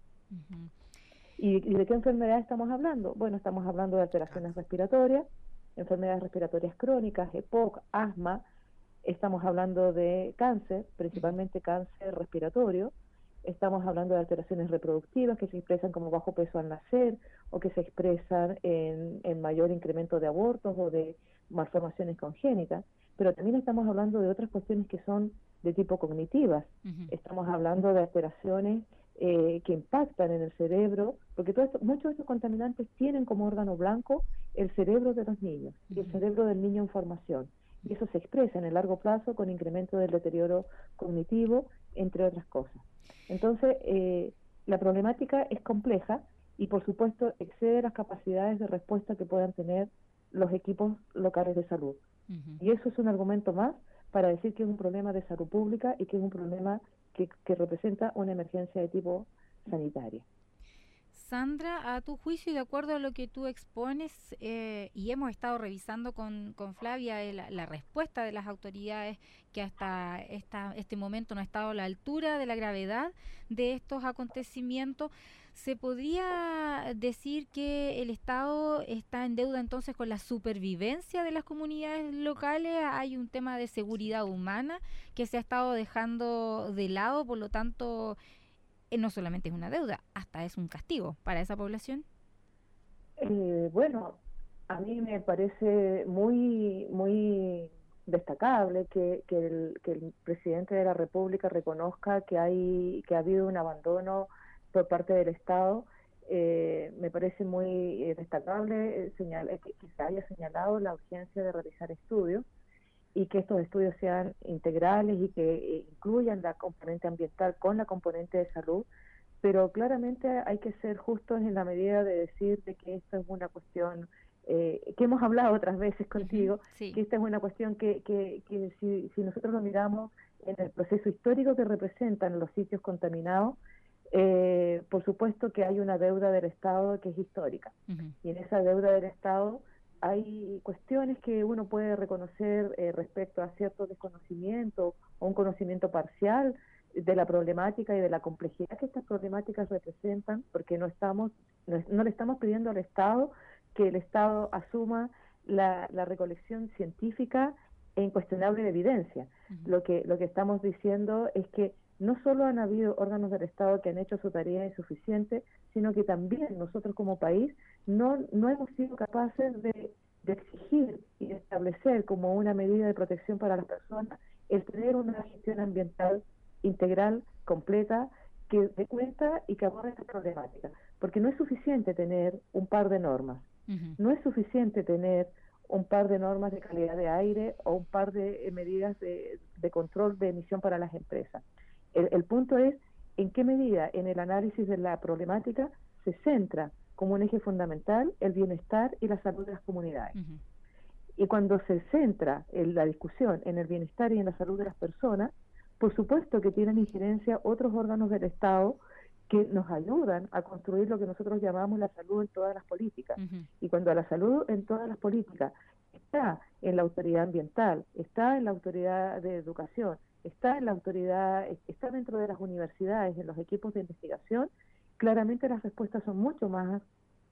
¿Y de qué enfermedades estamos hablando? Bueno, estamos hablando de alteraciones respiratorias, enfermedades respiratorias crónicas, EPOC, asma, estamos hablando de cáncer, principalmente cáncer respiratorio, estamos hablando de alteraciones reproductivas que se expresan como bajo peso al nacer o que se expresan en mayor incremento de abortos o de malformaciones congénitas, pero también estamos hablando de otras cuestiones que son de tipo cognitivas. Estamos hablando de alteraciones que impactan en el cerebro, porque muchos de estos contaminantes tienen como órgano blanco el cerebro de los niños y el cerebro del niño en formación, y eso se expresa en el largo plazo con incremento del deterioro cognitivo, entre otras cosas. Entonces, la problemática es compleja y, por supuesto, excede las capacidades de respuesta que puedan tener los equipos locales de salud. Y eso es un argumento más para decir que es un problema de salud pública y que es un problema que representa una emergencia de tipo sanitaria. Sandra, a tu juicio y de acuerdo a lo que tú expones, y hemos estado revisando con Flavia la respuesta de las autoridades que hasta este momento no ha estado a la altura de la gravedad de estos acontecimientos, ¿se podría decir que el Estado está en deuda entonces con la supervivencia de las comunidades locales? Hay un tema de seguridad humana que se ha estado dejando de lado, por lo tanto no solamente es una deuda, hasta es un castigo para esa población. Bueno, a mí me parece muy destacable que el presidente de la República reconozca que ha habido un abandono por parte del Estado. Me parece muy destacable que se haya señalado la urgencia de realizar estudios y que estos estudios sean integrales y que incluyan la componente ambiental con la componente de salud, pero claramente hay que ser justos en la medida de decir de que esto es una cuestión que hemos hablado otras veces contigo, sí. que esta es una cuestión que si nosotros lo miramos en el proceso histórico que representan los sitios contaminados, por supuesto que hay una deuda del Estado que es histórica, y en esa deuda del Estado hay cuestiones que uno puede reconocer respecto a cierto desconocimiento o un conocimiento parcial de la problemática y de la complejidad que estas problemáticas representan, porque no le estamos pidiendo al Estado que el Estado asuma la recolección científica e incuestionable de evidencia. Lo que estamos diciendo es que no solo han habido órganos del Estado que han hecho su tarea insuficiente, sino que también nosotros como país no hemos sido capaces de exigir y de establecer como una medida de protección para las personas el tener una gestión ambiental integral, completa, que dé cuenta y que aborde esta problemática. Porque no es suficiente tener un par de normas, no es suficiente tener un par de normas de calidad de aire o un par de medidas de control de emisión para las empresas. El punto es en qué medida en el análisis de la problemática se centra como un eje fundamental el bienestar y la salud de las comunidades. Y cuando se centra la discusión en el bienestar y en la salud de las personas, por supuesto que tienen injerencia otros órganos del Estado que nos ayudan a construir lo que nosotros llamamos la salud en todas las políticas. Y cuando la salud en todas las políticas está en la autoridad ambiental, está en la autoridad de educación, está en la autoridad, está dentro de las universidades, en los equipos de investigación, claramente las respuestas son mucho más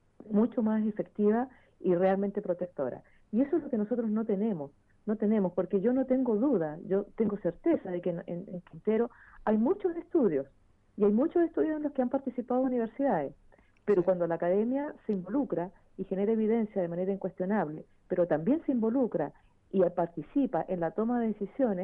efectivas y realmente protectoras. Y eso es lo que nosotros no tenemos, porque yo no tengo duda, yo tengo certeza de que en Quintero hay muchos estudios, y hay muchos estudios en los que han participado universidades, pero cuando la academia se involucra y genera evidencia de manera incuestionable, pero también se involucra y participa en la toma de decisiones,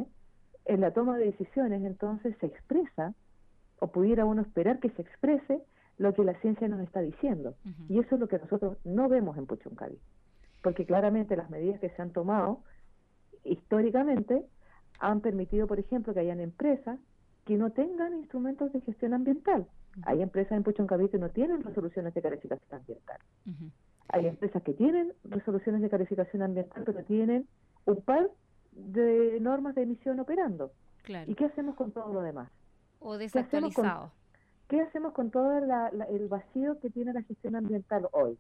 entonces se expresa, o pudiera uno esperar que se exprese lo que la ciencia nos está diciendo. Y eso es lo que nosotros no vemos en Puchuncaví, porque claramente las medidas que se han tomado históricamente han permitido, por ejemplo, que hayan empresas que no tengan instrumentos de gestión ambiental. Hay empresas en Puchuncaví que no tienen resoluciones de calificación ambiental. Hay empresas que tienen resoluciones de calificación ambiental, pero tienen un par de normas de emisión operando. Claro. ¿Y qué hacemos con todo lo demás? O desactualizado. ¿Qué hacemos con todo el vacío que tiene la gestión ambiental hoy?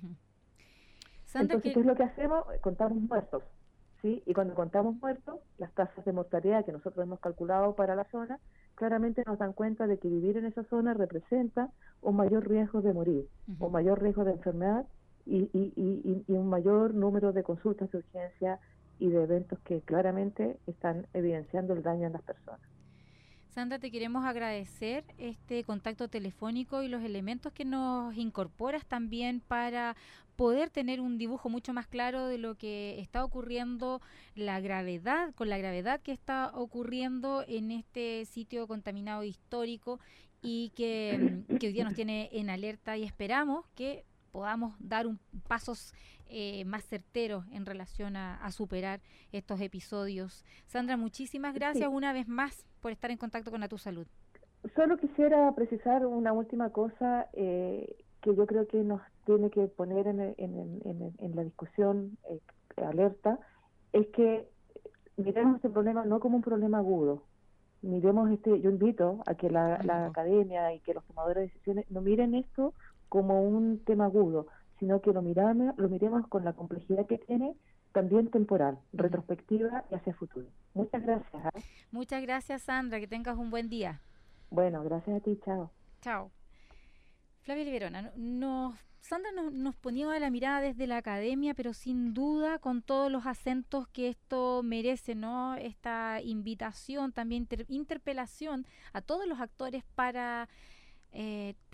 Sandra, entonces, ¿qué es lo que hacemos? Contamos muertos, ¿sí? Y cuando contamos muertos, las tasas de mortalidad que nosotros hemos calculado para la zona, claramente nos dan cuenta de que vivir en esa zona representa un mayor riesgo de morir, un mayor riesgo de enfermedad y un mayor número de consultas de urgencia y de eventos que claramente están evidenciando el daño en las personas. Sandra, te queremos agradecer este contacto telefónico y los elementos que nos incorporas también para poder tener un dibujo mucho más claro de lo que está ocurriendo, con la gravedad que está ocurriendo en este sitio contaminado histórico y que hoy día nos tiene en alerta, y esperamos que podamos dar pasos más certeros en relación a superar estos episodios. Sandra, muchísimas gracias una vez más por estar en contacto con A Tu Salud. Solo quisiera precisar una última cosa que yo creo que nos tiene que poner en la discusión alerta, es que miremos este problema no como un problema agudo. Yo invito a que la academia y que los tomadores de decisiones no miren esto como un tema agudo, sino que lo miremos con la complejidad que tiene, también temporal, retrospectiva y hacia futuro. Muchas gracias. Muchas gracias, Sandra, que tengas un buen día. Bueno, gracias a ti, chao. Chao. Flavia Liberona, Sandra nos ponía la mirada desde la academia, pero sin duda con todos los acentos que esto merece, ¿no? Esta invitación, también interpelación a todos los actores para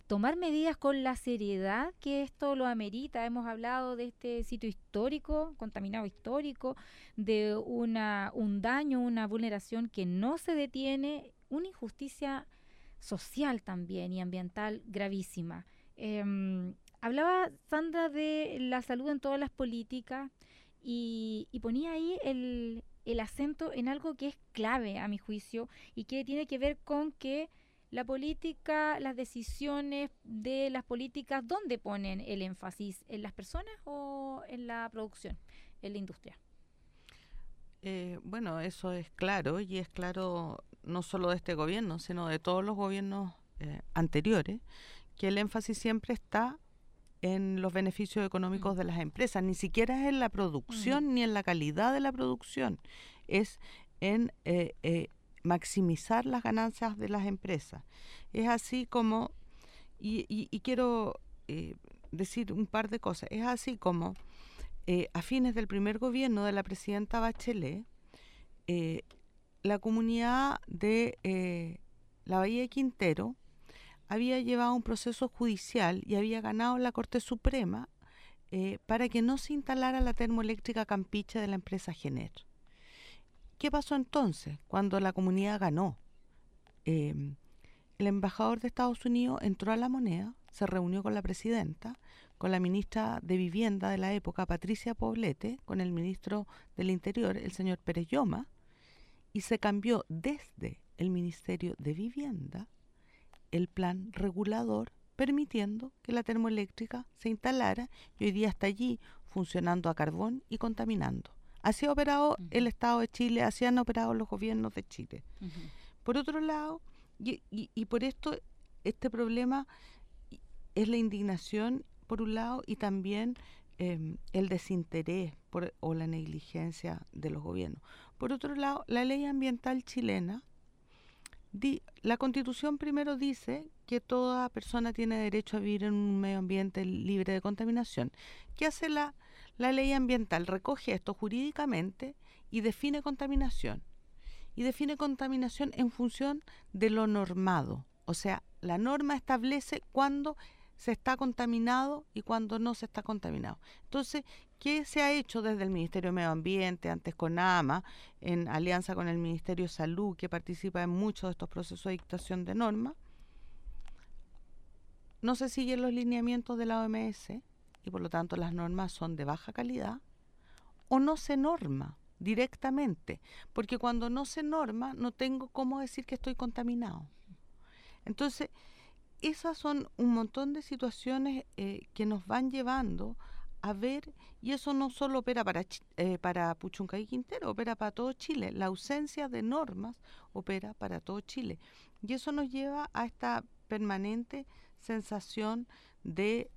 tomar medidas con la seriedad que esto lo amerita. Hemos hablado de este sitio histórico, contaminado histórico, de un daño, una vulneración que no se detiene, una injusticia social también y ambiental gravísima. Hablaba Sandra de la salud en todas las políticas y ponía ahí el acento en algo que es clave a mi juicio y que tiene que ver con que la política, las decisiones de las políticas, ¿dónde ponen el énfasis? ¿En las personas o en la producción, en la industria? Bueno, eso es claro, y es claro no solo de este gobierno, sino de todos los gobiernos anteriores, que el énfasis siempre está en los beneficios económicos de las empresas, ni siquiera es en la producción ni en la calidad de la producción, es en maximizar las ganancias de las empresas. Es así como, y quiero decir un par de cosas, es así como a fines del primer gobierno de la presidenta Bachelet, la comunidad de la Bahía de Quintero había llevado un proceso judicial y había ganado la Corte Suprema para que no se instalara la termoeléctrica Campiche de la empresa Gener. ¿Qué pasó entonces cuando la comunidad ganó? El embajador de Estados Unidos entró a La Moneda, se reunió con la presidenta, con la ministra de Vivienda de la época, Patricia Poblete, con el ministro del Interior, el señor Pérez Lloma, y se cambió desde el Ministerio de Vivienda el plan regulador permitiendo que la termoeléctrica se instalara y hoy día está allí funcionando a carbón y contaminando. Así ha operado el Estado de Chile, así han operado los gobiernos de Chile. Por otro lado, y por esto este problema es la indignación por un lado y también el desinterés o la negligencia de los gobiernos. Por otro lado, la ley ambiental chilena, la Constitución primero dice que toda persona tiene derecho a vivir en un medio ambiente libre de contaminación. ¿Qué hace la ley ambiental? Recoge esto jurídicamente y define contaminación. Y define contaminación en función de lo normado. O sea, la norma establece cuándo se está contaminado y cuándo no se está contaminado. Entonces, ¿qué se ha hecho desde el Ministerio de Medio Ambiente, antes CONAMA, en alianza con el Ministerio de Salud, que participa en muchos de estos procesos de dictación de normas? No se siguen los lineamientos de la OMS y por lo tanto las normas son de baja calidad, o no se norma directamente, porque cuando no se norma no tengo cómo decir que estoy contaminado. Entonces, esas son un montón de situaciones que nos van llevando a ver, y eso no solo opera para Puchuncaví y Quintero, opera para todo Chile. La ausencia de normas opera para todo Chile. Y eso nos lleva a esta permanente sensación de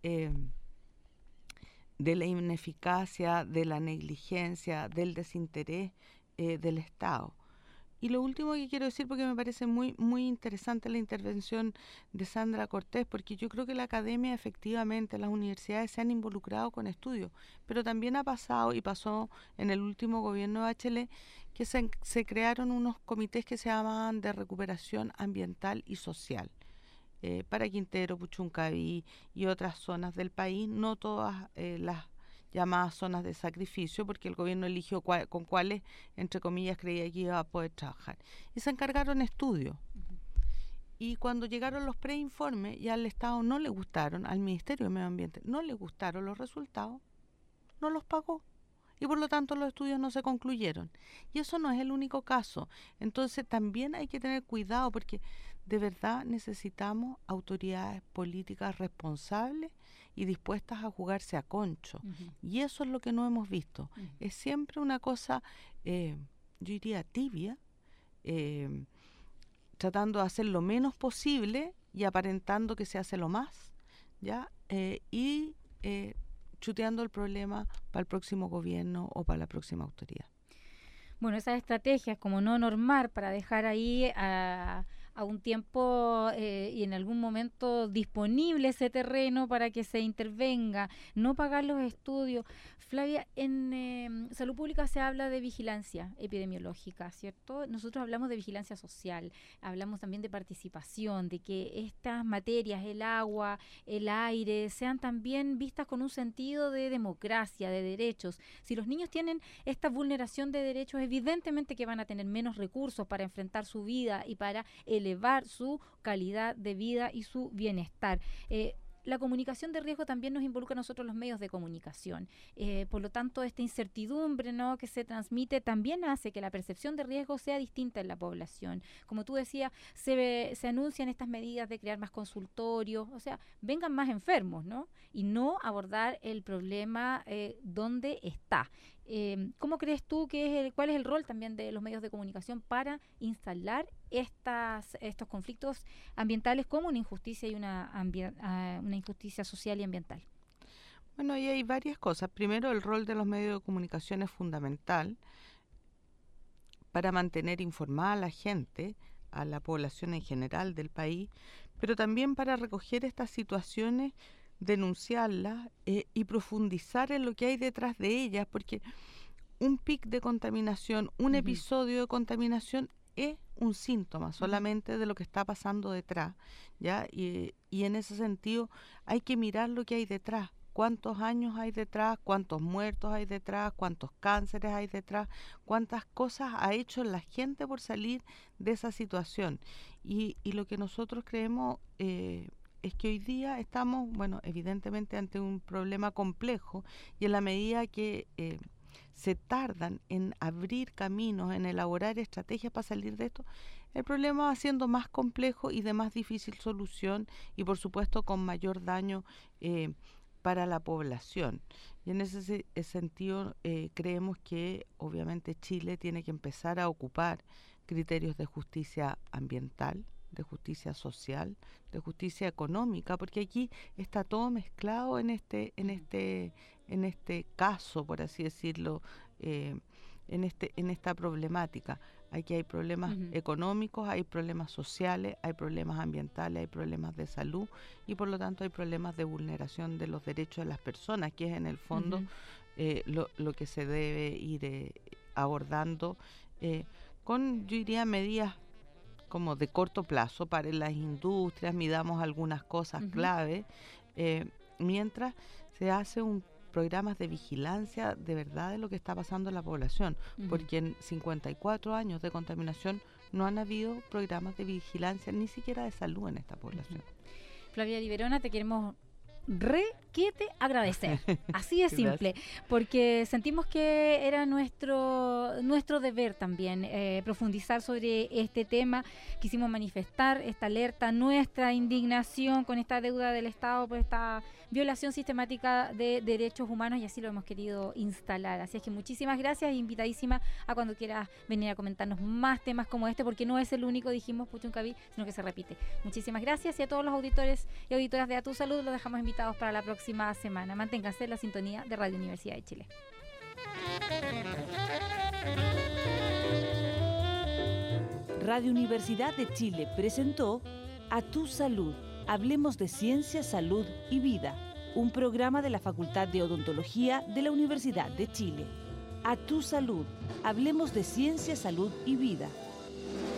la ineficacia, de la negligencia, del desinterés del Estado. Y lo último que quiero decir, porque me parece muy, muy interesante la intervención de Sandra Cortés, porque yo creo que la academia, efectivamente, las universidades se han involucrado con estudios, pero también ha pasado, y pasó en el último gobierno de Bachelet, que se crearon unos comités que se llamaban de recuperación ambiental y social. Para Quintero, Puchuncaví y otras zonas del país, no todas las llamadas zonas de sacrificio, porque el gobierno eligió con cuáles, entre comillas, creía que iba a poder trabajar. Y se encargaron estudios. Y cuando llegaron los preinformes, y al Estado no le gustaron, al Ministerio de Medio Ambiente no le gustaron los resultados, no los pagó. Y por lo tanto los estudios no se concluyeron. Y eso no es el único caso. Entonces también hay que tener cuidado, porque de verdad necesitamos autoridades políticas responsables y dispuestas a jugarse a concho. Y eso es lo que no hemos visto. Es siempre una cosa, yo diría, tibia, tratando de hacer lo menos posible y aparentando que se hace lo más, ¿ya? Chuteando el problema para el próximo gobierno o para la próxima autoridad. Bueno, esas estrategias como no normar para dejar ahí a a un tiempo y en algún momento disponible ese terreno para que se intervenga, no pagar los estudios. Flavia, en salud pública se habla de vigilancia epidemiológica, ¿cierto? Nosotros hablamos de vigilancia social, hablamos también de participación, de que estas materias, el agua, el aire, sean también vistas con un sentido de democracia, de derechos. Si los niños tienen esta vulneración de derechos, evidentemente que van a tener menos recursos para enfrentar su vida y para elevar su calidad de vida y su bienestar. La comunicación de riesgo también nos involucra a nosotros los medios de comunicación. Por lo tanto, esta incertidumbre, ¿no?, que se transmite también hace que la percepción de riesgo sea distinta en la población. Como tú decías, se anuncian estas medidas de crear más consultorios, o sea, vengan más enfermos, ¿no? Y no abordar el problema donde está. ¿Cómo crees tú cuál es el rol también de los medios de comunicación para instalar estos conflictos ambientales como una injusticia y una injusticia social y ambiental? Bueno, ahí hay varias cosas. Primero, el rol de los medios de comunicación es fundamental para mantener informada a la gente, a la población en general del país, pero también para recoger estas situaciones, denunciarlas y profundizar en lo que hay detrás de ellas, porque un pic de contaminación, un episodio de contaminación es un síntoma solamente de lo que está pasando detrás, ¿ya? Y en ese sentido hay que mirar lo que hay detrás, cuántos años hay detrás, cuántos muertos hay detrás, cuántos cánceres hay detrás, cuántas cosas ha hecho la gente por salir de esa situación. Y lo que nosotros creemos es que hoy día estamos, bueno, evidentemente ante un problema complejo, y en la medida que se tardan en abrir caminos, en elaborar estrategias para salir de esto, el problema va siendo más complejo y de más difícil solución, y por supuesto con mayor daño para la población. Y en ese sentido creemos que obviamente Chile tiene que empezar a ocupar criterios de justicia ambiental, de justicia social, de justicia económica, porque aquí está todo mezclado en este caso, por así decirlo, en esta problemática. Aquí hay problemas económicos, hay problemas sociales, hay problemas ambientales, hay problemas de salud, y por lo tanto hay problemas de vulneración de los derechos de las personas, que es en el fondo lo que se debe ir abordando con, yo diría, medidas como de corto plazo para las industrias, midamos algunas cosas clave, mientras se hace programas de vigilancia de verdad de lo que está pasando en la población, porque en 54 años de contaminación no han habido programas de vigilancia, ni siquiera de salud en esta población. Flavia Liberona, te queremos agradecer, así de simple, porque sentimos que era nuestro deber también profundizar sobre este tema. Quisimos manifestar esta alerta, nuestra indignación con esta deuda del Estado por esta violación sistemática de derechos humanos, y así lo hemos querido instalar. Así es que muchísimas gracias, invitadísima a cuando quieras venir a comentarnos más temas como este, porque no es el único, dijimos, Puchuncaví, sino que se repite. Muchísimas gracias, y a todos los auditores y auditoras de A Tu Salud los dejamos invitados para la próxima semana. Manténganse en la sintonía de Radio Universidad de Chile. Radio Universidad de Chile presentó A Tu Salud. Hablemos de ciencia, salud y vida. Un programa de la Facultad de Odontología de la Universidad de Chile. A Tu Salud. Hablemos de ciencia, salud y vida.